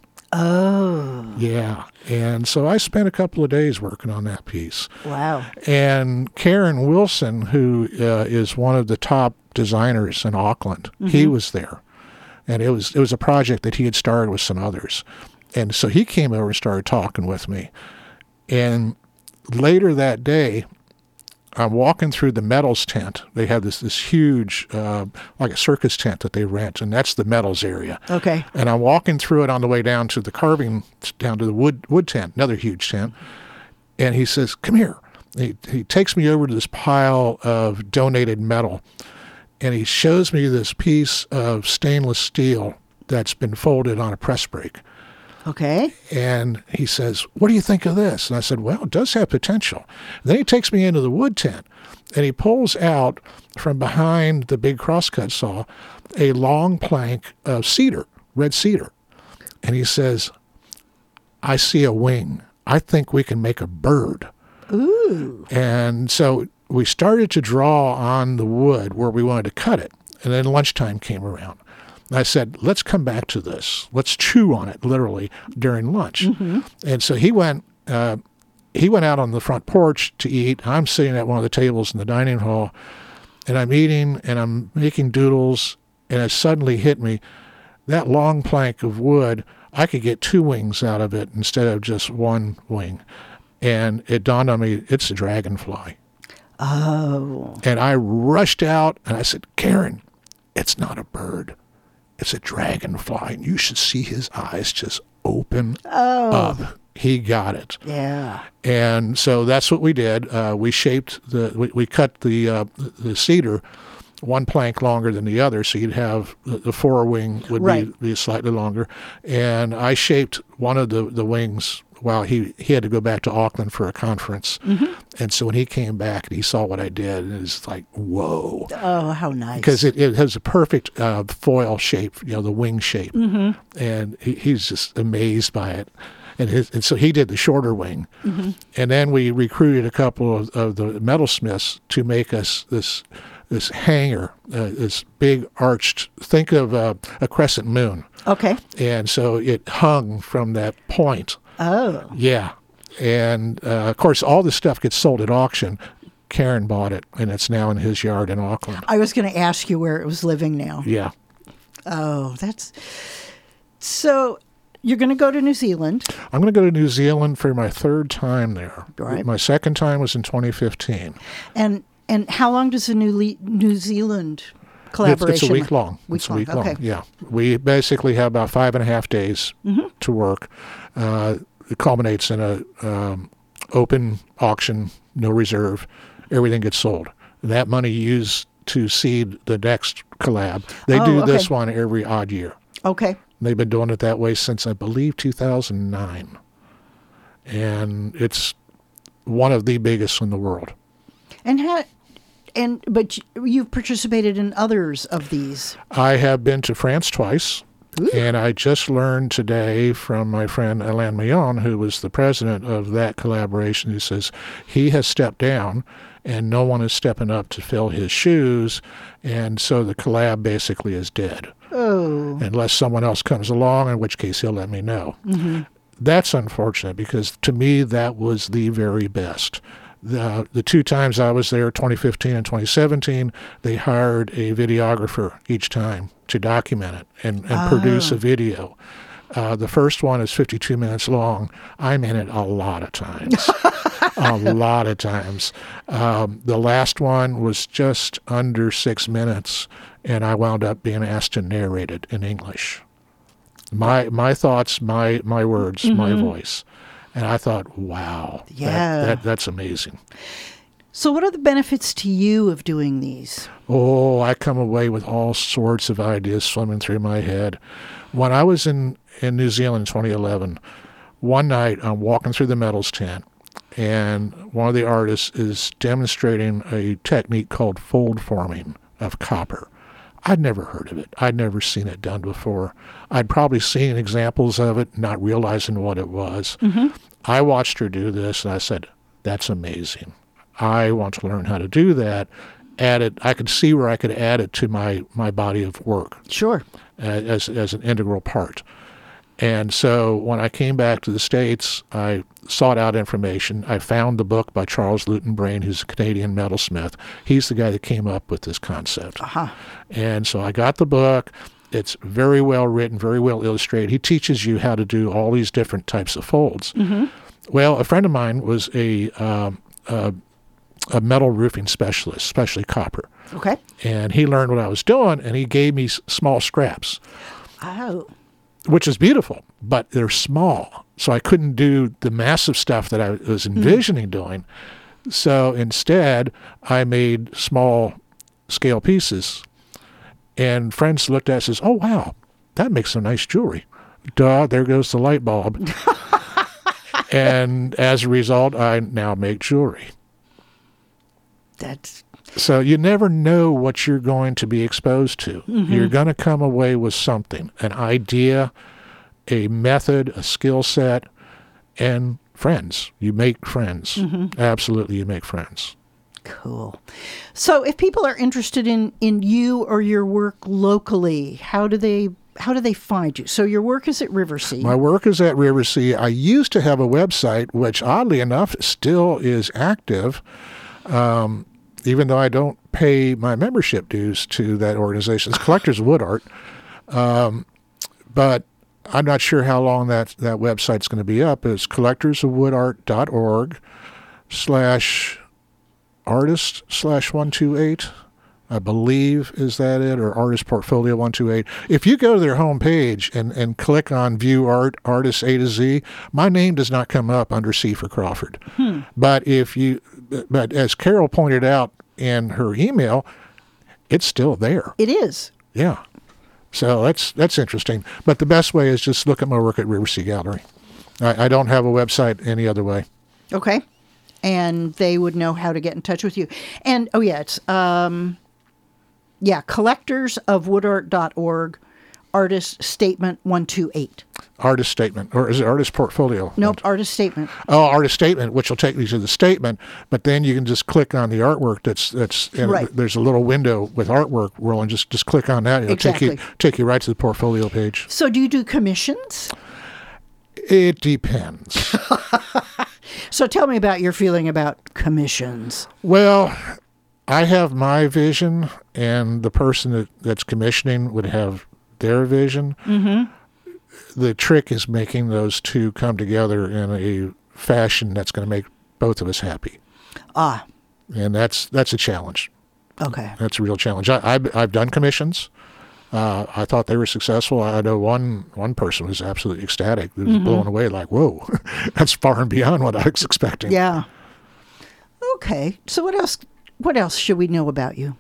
Oh. Yeah. And so I spent a couple of days working on that piece. Wow. And Karen Wilson, who uh, is one of the top designers in Auckland, mm-hmm. he was there. And it was it was a project that he had started with some others. And so he came over and started talking with me. And later that day, I'm walking through the metals tent. They have this this huge, uh, like a circus tent that they rent, and that's the metals area. Okay. And I'm walking through it on the way down to the carving, down to the wood wood tent, another huge tent. And he says, come here. He, he takes me over to this pile of donated metal, and he shows me this piece of stainless steel that's been folded on a press brake. Okay. And he says, what do you think of this? And I said, well, it does have potential. And then he takes me into the wood tent, and he pulls out from behind the big crosscut saw a long plank of cedar, red cedar. And he says, I see a wing. I think we can make a bird. Ooh. And so we started to draw on the wood where we wanted to cut it. And then lunchtime came around. I said, let's come back to this. Let's chew on it, literally, during lunch. Mm-hmm. And so he went uh, he went out on the front porch to eat. I'm sitting at one of the tables in the dining hall, and I'm eating, and I'm making doodles, and it suddenly hit me, that long plank of wood, I could get two wings out of it instead of just one wing. And it dawned on me, it's a dragonfly. Oh. And I rushed out, and I said, Karen, it's not a bird. It's a dragonfly, and you should see his eyes just open oh. up. He got it. Yeah. And so that's what we did. Uh, we shaped the, we, we cut the uh, the cedar one plank longer than the other, so you'd have the, the forewing would Right. be, be slightly longer. And I shaped one of the, the wings while he, he had to go back to Auckland for a conference. Mm-hmm. And so when he came back and he saw what I did, it was like, whoa. Oh, how nice. Because it, it has a perfect uh, foil shape, you know, the wing shape. Mm-hmm. And he, he's just amazed by it. And, his, and so he did the shorter wing. Mm-hmm. And then we recruited a couple of, of the metalsmiths to make us this this hanger, uh, this big arched, think of uh, a crescent moon. Okay. And so it hung from that point. Oh. Yeah. And, uh, of course, all this stuff gets sold at auction. Karen bought it, and it's now in his yard in Auckland. I was going to ask you where it was living now. Yeah. Oh, that's... So you're going to go to New Zealand. I'm going to go to New Zealand for my third time there. Right. My second time was in twenty fifteen. And and how long does the New Le- New Zealand collaboration? It's, it's a week long. Week it's long. a week Okay. long. Yeah. We basically have about five and a half days Mm-hmm. to work. Uh, it culminates in a um, open auction, no reserve. Everything gets sold. That money used to seed the next collab. They Oh, do okay. this one every odd year. Okay. They've been doing it that way since, I believe, two thousand nine. And it's one of the biggest in the world. And how? And but you- you've participated in others of these. I have been to France twice, Ooh. and I just learned today from my friend Alain Millon, who was the president of that collaboration, who says he has stepped down and no one is stepping up to fill his shoes, and so the collab basically is dead. Oh. Unless someone else comes along, in which case he'll let me know. Mm-hmm. That's unfortunate because to me that was the very best. The, the two times I was there, twenty fifteen and twenty seventeen, they hired a videographer each time to document it and, and Ah. produce a video. Uh, the first one is fifty-two minutes long. I'm in it a lot of times. a lot of times. Um, the last one was just under six minutes, and I wound up being asked to narrate it in English. My my thoughts, my my words, my voice. And I thought, wow, that- Yeah. that, that's amazing. So what are the benefits to you of doing these? Oh, I come away with all sorts of ideas swimming through my head. When I was in, in New Zealand in twenty eleven, one night I'm walking through the metals tent, and one of the artists is demonstrating a technique called fold forming of copper. I'd never heard of it. I'd never seen it done before. I'd probably seen examples of it, not realizing what it was. Mm-hmm. I watched her do this, and I said, that's amazing. I want to learn how to do that. Add it. I could see where I could add it to my, my body of work Sure. uh, as as an integral part. And so when I came back to the States, I sought out information. I found the book by Charles Luton Brain, who's a Canadian metalsmith. He's the guy that came up with this concept. Uh-huh. And so I got the book. It's very well written, very well illustrated. He teaches you how to do all these different types of folds. Mm-hmm. Well, a friend of mine was a um, a, a metal roofing specialist, especially copper. Okay. And he learned what I was doing, and he gave me s- small scraps, Oh. which is beautiful, but they're small. So I couldn't do the massive stuff that I was envisioning doing. So instead, I made small scale pieces. And friends looked at it and says, oh, wow, that makes some nice jewelry. Duh, there goes the light bulb. And as a result, I now make jewelry. That's So you never know what you're going to be exposed to. Mm-hmm. You're going to come away with something, an idea, a method, a skill set, and friends. You make friends. Mm-hmm. Absolutely, you make friends. cool. So if people are interested in, in you or your work locally, how do they how do they find you? So your work is at Riversea. My work is at Riversea. I used to have a website, which oddly enough still is active, um, even though I don't pay my membership dues to that organization. It's Collectors of Wood Art. Um, but I'm not sure how long that, that website's going to be up. It's collectorsofwoodart.org slash artist slash one two eight. I believe, is that it, or Artist Portfolio one two eight. If you go to their homepage and, and click on View Art, Artists A to Z, my name does not come up under C for Crawford. Hmm. But if you, but as Carol pointed out in her email, it's still there. It is. Yeah. So that's that's interesting. But the best way is just look at my work at Riversea Gallery. I, I don't have a website any other way. Okay. And they would know how to get in touch with you. And, oh, yeah, it's, um, yeah, collectors of wood art dot org, artist statement one two eight. Artist statement, or is it artist portfolio? Nope, artist statement. Oh, artist statement, which will take you to the statement, but then you can just click on the artwork. That's that's and Right. There's a little window with artwork, Will, and just just click on that. It'll Exactly. take you take you right to the portfolio page. So do you do commissions? It depends. So tell me about your feeling about commissions. Well, I have my vision, and the person that, that's commissioning would have their vision. Mm-hmm. The trick is making those two come together in a fashion that's going to make both of us happy. Ah, And that's that's a challenge. okay. That's a real challenge. I, I've, I've done commissions. Uh, I thought they were successful. I know one one person was absolutely ecstatic. He was Mm-hmm. blown away, like, whoa, that's far and beyond what I was expecting. Yeah. Okay. So what else? What else should we know about you?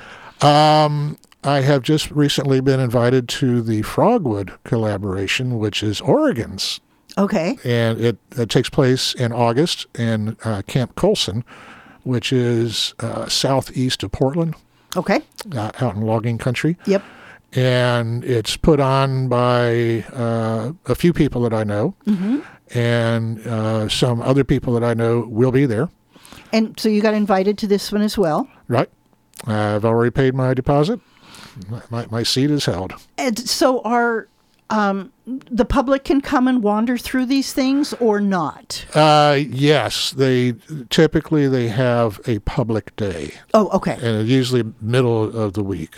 Um, I have just recently been invited to the Frogwood collaboration, which is Oregon's. Okay. And it, it takes place in August in uh, Camp Colson, which is uh, southeast of Portland, Okay. uh, out in logging country. Yep. And it's put on by uh, a few people that I know, Mm-hmm. and uh, some other people that I know will be there, And so you got invited to this one as well. right? I've already paid my deposit. My, my seat is held. And so are um, the public can come and wander through these things or not? Uh, yes, they typically they have a public day, Oh, okay. and it's usually middle of the week.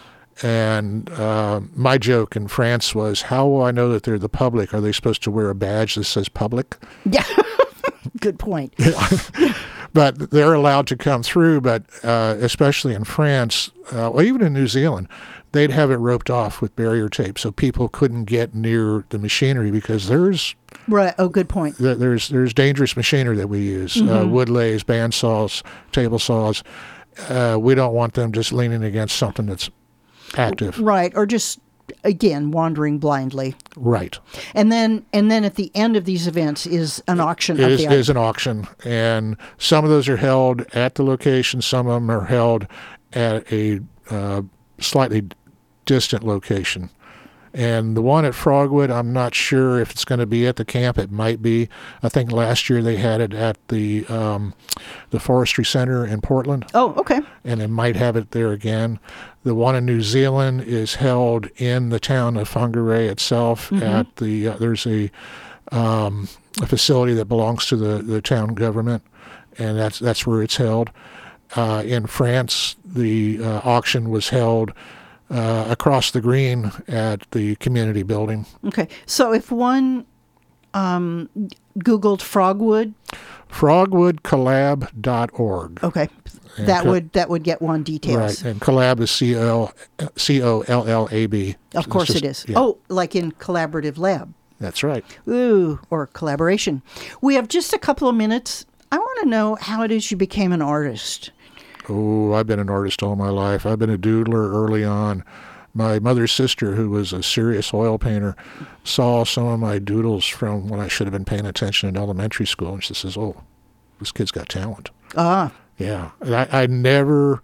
And uh, my joke in France was, how will I know that they're the public? Are they supposed to wear a badge that says public? Yeah. Good point. But they're allowed to come through, but uh, especially in France, uh, or even in New Zealand, they'd have it roped off with barrier tape so people couldn't get near the machinery because there's Right. Oh, good point. th- there's there's dangerous machinery that we use, uh, wood lathes, band saws, table saws. Uh, we don't want them just leaning against something that's active. Right. Or just, again, wandering blindly. Right. And then and then at the end of these events is an auction It of is, the is an auction, and some of those are held at the location. Some of them are held at a uh, slightly distant location. And the one at Frogwood, I'm not sure if it's going to be at the camp. It might be. I think last year they had it at the um, the Forestry Center in Portland, Oh, okay. and they might have it there again. The one in New Zealand is held in the town of Whangarei itself. At the uh, there's a um, a facility that belongs to the, the town government, and that's that's where it's held. Uh, in France, the uh, auction was held uh, across the green at the community building. Okay. So if one um, Googled Frogwood, frogwood collab dot org. okay, And that co- would that would get one details. Right, and collab is C O L L A B. Of course It's it just- is. yeah, Oh, like in collaborative lab. that's right. Ooh, or collaboration. We have just a couple of minutes. I want to know how it is you became an artist. Oh, I've been an artist all my life. I've been a doodler early on. My mother's sister, who was a serious oil painter, saw some of my doodles from when I should have been paying attention in elementary school, and she says, "Oh, this kid's got talent." Ah, Yeah, and I, I never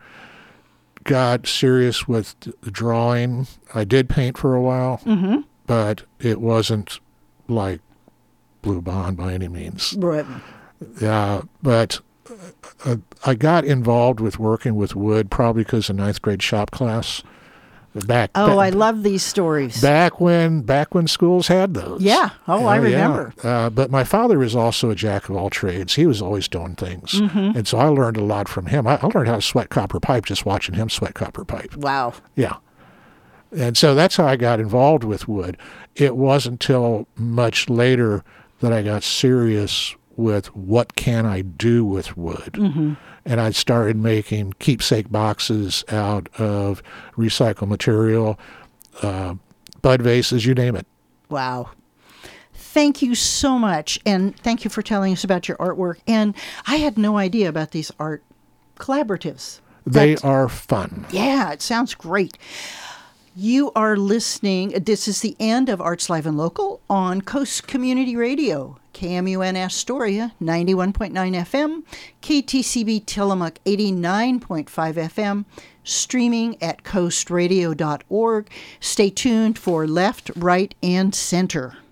got serious with the drawing. I did paint for a while, mm-hmm. but it wasn't like Blue Bond by any means. Right. Yeah, but uh, I got involved with working with wood probably because of ninth grade shop class. Back, Oh, back, I love these stories. back when back when schools had those. Yeah. Oh, I yeah. remember. Uh, but my father was also a jack of all trades. He was always doing things, Mm-hmm. and so I learned a lot from him. I, I learned how to sweat copper pipe just watching him sweat copper pipe. Wow. Yeah. And so that's how I got involved with wood. It wasn't until much later that I got serious with what can I do with wood. Mm-hmm. And I started making keepsake boxes out of recycled material, uh, bud vases, you name it. Wow. Thank you so much. And thank you for telling us about your artwork. And I had no idea about these art collaboratives. They That's- are fun. Yeah, it sounds great. You are listening. This is the end of Arts Live and Local on Coast Community Radio, K M U N Astoria, ninety-one point nine F M, K T C B Tillamook, eighty-nine point five F M, streaming at coast radio dot org. Stay tuned for Left, Right, and Center.